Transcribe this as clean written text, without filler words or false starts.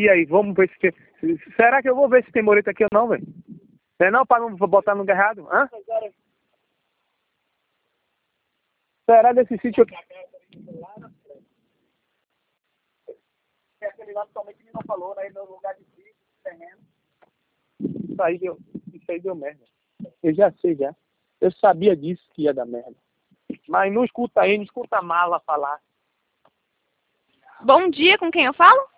aqui aí, vamos ver se tem... Será que eu vou ver se tem mureta aqui ou não, velho? Não é não, pra não botar no lugar errado? Hã? Será desse sítio aqui? É aquele lá totalmente que não falou, né? No lugar de sítio, terreno. Isso aí deu merda. Eu já sei, já. Eu sabia disso que ia dar merda. Mas não escuta aí, não escuta a mala falar. Bom dia, com quem eu falo?